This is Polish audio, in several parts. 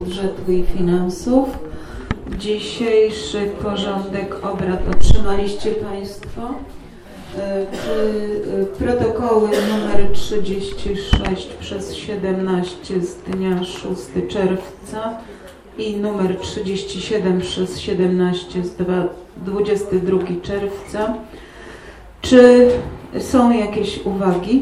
Budżetu i Finansów. Dzisiejszy porządek obrad otrzymaliście Państwo. Protokoły numer 36/17 z dnia 6 czerwca i numer 37/17 z 22 czerwca. Czy są jakieś uwagi?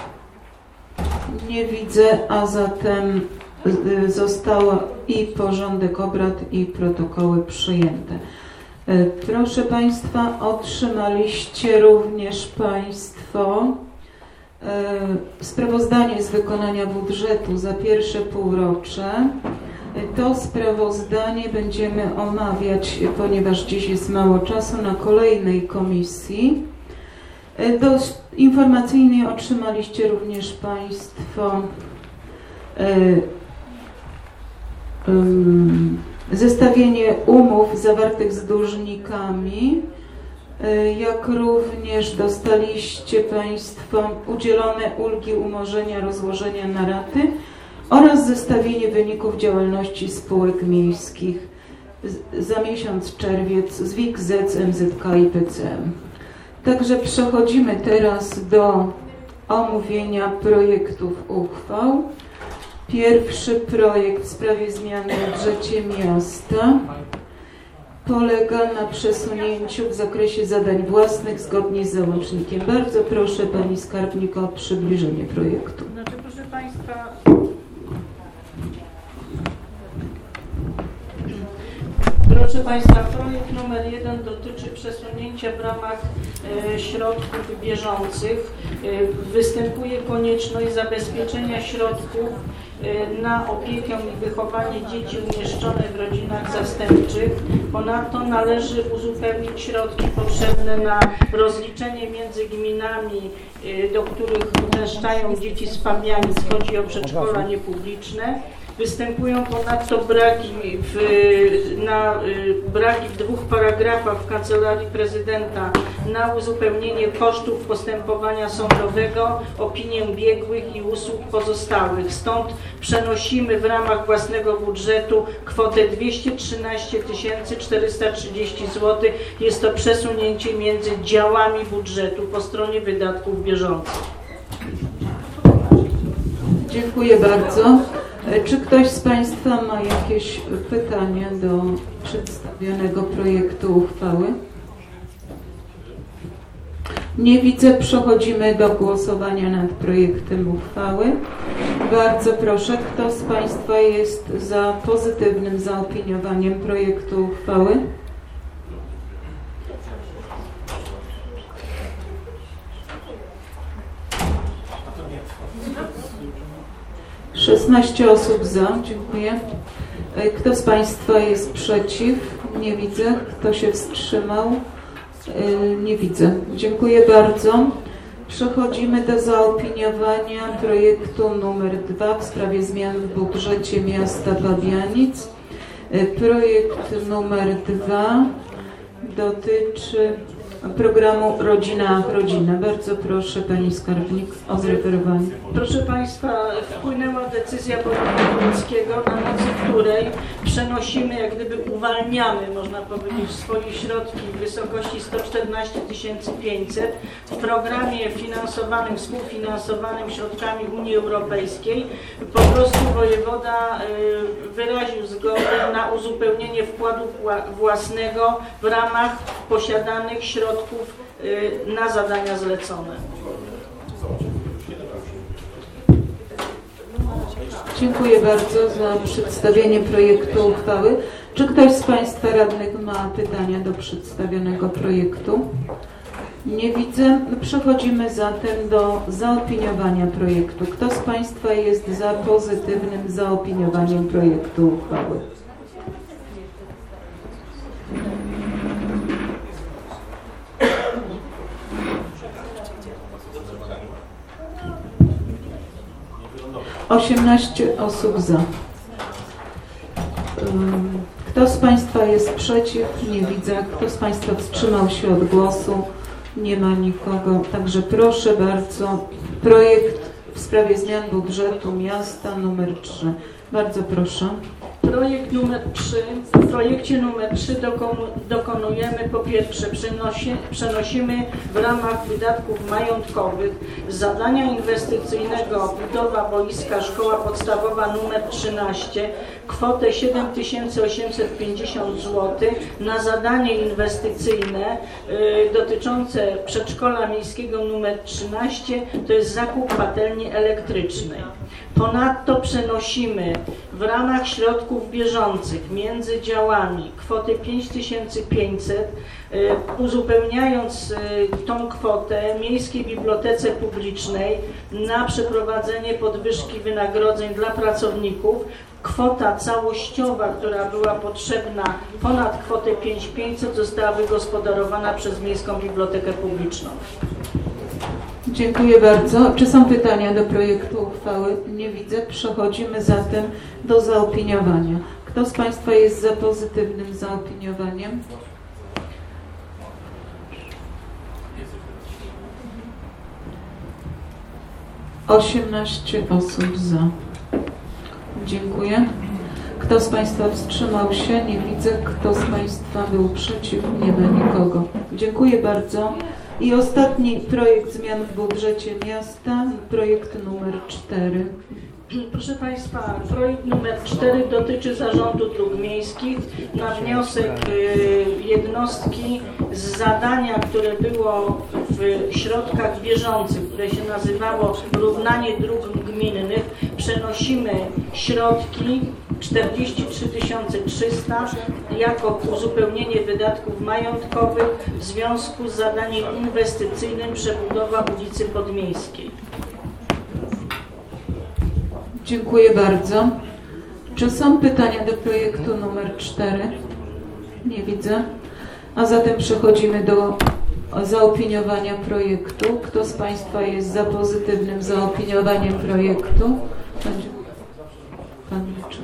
Nie widzę, a zatem zostało i porządek obrad, i protokoły przyjęte. Proszę Państwa, otrzymaliście również Państwo sprawozdanie z wykonania budżetu za pierwsze półrocze. To sprawozdanie będziemy omawiać, ponieważ dziś jest mało czasu, na kolejnej komisji. Informacyjnie otrzymaliście również Państwo zestawienie umów zawartych z dłużnikami, jak również dostaliście Państwo udzielone ulgi umorzenia rozłożenia na raty oraz zestawienie wyników działalności spółek miejskich za miesiąc czerwiec z WIG, ZEC, MZK i PCM. Także przechodzimy teraz do omówienia projektów uchwał. Pierwszy projekt w sprawie zmiany w budżecie miasta polega na przesunięciu w zakresie zadań własnych zgodnie z załącznikiem. Bardzo proszę Pani Skarbnik o przybliżenie projektu. Proszę Państwa, projekt numer 1 dotyczy przesunięcia w ramach środków bieżących. Występuje konieczność zabezpieczenia środków na opiekę i wychowanie dzieci umieszczonych w rodzinach zastępczych. Ponadto należy uzupełnić środki potrzebne na rozliczenie między gminami, do których uczęszczają dzieci z Fabianic. Chodzi o przedszkola niepubliczne. Występują ponadto braki w 2 paragrafach w Kancelarii Prezydenta na uzupełnienie kosztów postępowania sądowego, opinię biegłych i usług pozostałych. Stąd przenosimy w ramach własnego budżetu kwotę 213 430 zł. Jest to przesunięcie między działami budżetu po stronie wydatków bieżących. Dziękuję bardzo. Czy ktoś z Państwa ma jakieś pytania do przedstawionego projektu uchwały? Nie widzę. Przechodzimy do głosowania nad projektem uchwały. Bardzo proszę, kto z Państwa jest za pozytywnym zaopiniowaniem projektu uchwały? - 16 osób za. Dziękuję. Kto z Państwa jest przeciw? Nie widzę. Kto się wstrzymał? Nie widzę. Dziękuję bardzo. Przechodzimy do zaopiniowania projektu numer 2 w sprawie zmian w budżecie miasta Pabianic. Projekt numer 2 dotyczy programu Rodzina. Bardzo proszę Pani Skarbnik o zreferowanie. Proszę Państwa, wpłynęła decyzja powiatu łódzkiego, na mocy której przenosimy, jak gdyby uwalniamy, można powiedzieć, swoje środki w wysokości 114 500 w programie finansowanym, współfinansowanym środkami Unii Europejskiej. Po prostu wojewoda wyraził zgodę na uzupełnienie wkładu własnego w ramach posiadanych środków na zadania zlecone. Dziękuję bardzo za przedstawienie projektu uchwały. Czy ktoś z Państwa radnych ma pytania do przedstawionego projektu? Nie widzę. Przechodzimy zatem do zaopiniowania projektu. Kto z Państwa jest za pozytywnym zaopiniowaniem projektu uchwały? - 18 osób za. Kto z Państwa jest przeciw? Nie widzę. Kto z Państwa wstrzymał się od głosu? Nie ma nikogo. Także proszę bardzo. Projekt w sprawie zmian budżetu miasta numer 3. Bardzo proszę. W projekcie numer 3 dokonujemy po pierwsze, przenosimy w ramach wydatków majątkowych z zadania inwestycyjnego budowa boiska Szkoła Podstawowa numer 13 kwotę 7850 zł na zadanie inwestycyjne dotyczące przedszkola miejskiego numer 13, to jest zakup patelni elektrycznej. Ponadto przenosimy w ramach środków bieżących między działami kwotę 5500, uzupełniając tą kwotę Miejskiej Bibliotece Publicznej na przeprowadzenie podwyżki wynagrodzeń dla pracowników. Kwota całościowa, która była potrzebna ponad kwotę 5500, została wygospodarowana przez Miejską Bibliotekę Publiczną. Dziękuję bardzo. Czy są pytania do projektu uchwały? Nie widzę. Przechodzimy zatem do zaopiniowania. Kto z Państwa jest za pozytywnym zaopiniowaniem? Osiemnaście osób za. Dziękuję. Kto z Państwa wstrzymał się? Nie widzę. Kto z Państwa był przeciw? Nie ma nikogo. Dziękuję bardzo. I ostatni projekt zmian w budżecie miasta, projekt numer 4. Proszę Państwa, projekt numer 4 dotyczy Zarządu Dróg Miejskich. Na wniosek jednostki z zadania, które było w środkach bieżących, które się nazywało Równanie Dróg Gminnych, przenosimy środki 43 300 jako uzupełnienie wydatków majątkowych w związku z zadaniem inwestycyjnym przebudowa ulicy Podmiejskiej. Dziękuję bardzo. Czy są pytania do projektu numer 4? Nie widzę. A zatem przechodzimy do zaopiniowania projektu. Kto z Państwa jest za pozytywnym zaopiniowaniem projektu? Pan liczy.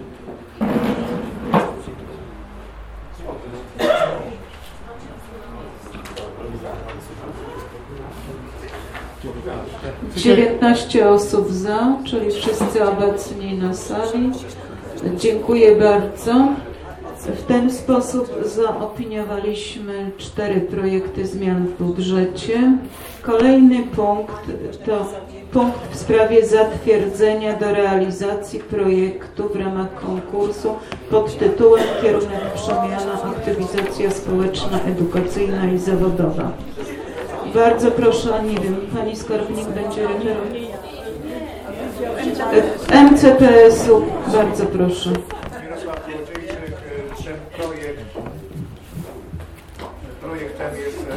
Tak. 19 osób za, czyli wszyscy obecni na sali. Dziękuję bardzo. W ten sposób zaopiniowaliśmy 4 projekty zmian w budżecie. Kolejny punkt to punkt w sprawie zatwierdzenia do realizacji projektu w ramach konkursu pod tytułem Kierunek przemiana, aktywizacja społeczna, edukacyjna i zawodowa. Bardzo proszę, nie wiem, pani skarbnik będzie referować. MCPS-u, bardzo proszę. Projekt ten jest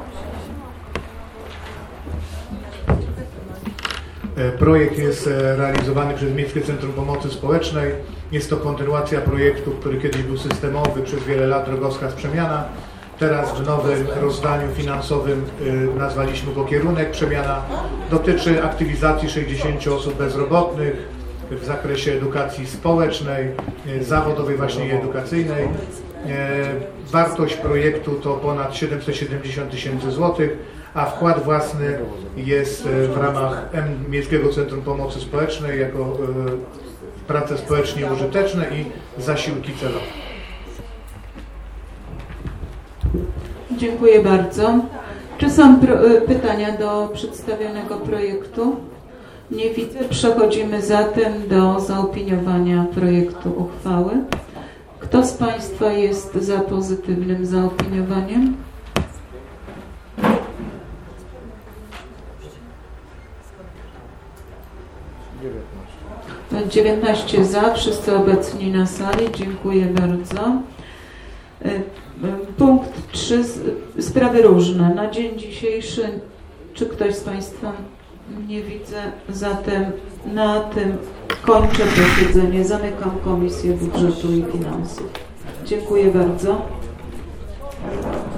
projekt jest realizowany przez Miejskie Centrum Pomocy Społecznej. Jest to kontynuacja projektu, który kiedyś był systemowy, przez wiele lat Drogowskaz Przemiana. Teraz w nowym rozdaniu finansowym nazwaliśmy go Kierunek Przemiana. Dotyczy aktywizacji 60 osób bezrobotnych w zakresie edukacji społecznej, zawodowej właśnie i edukacyjnej. Wartość projektu to ponad 770 000 złotych, a wkład własny jest w ramach Miejskiego Centrum Pomocy Społecznej jako prace społecznie użyteczne i zasiłki celowe. Dziękuję bardzo. Czy są pytania do przedstawionego projektu? Nie widzę. Przechodzimy zatem do zaopiniowania projektu uchwały. Kto z Państwa jest za pozytywnym zaopiniowaniem? To 19 za, wszyscy obecni na sali. Dziękuję bardzo. Punkt 3. Sprawy różne. Na dzień dzisiejszy, czy ktoś z Państwa? Nie widzę. Zatem na tym kończę posiedzenie. Zamykam Komisję Budżetu i Finansów. Dziękuję bardzo.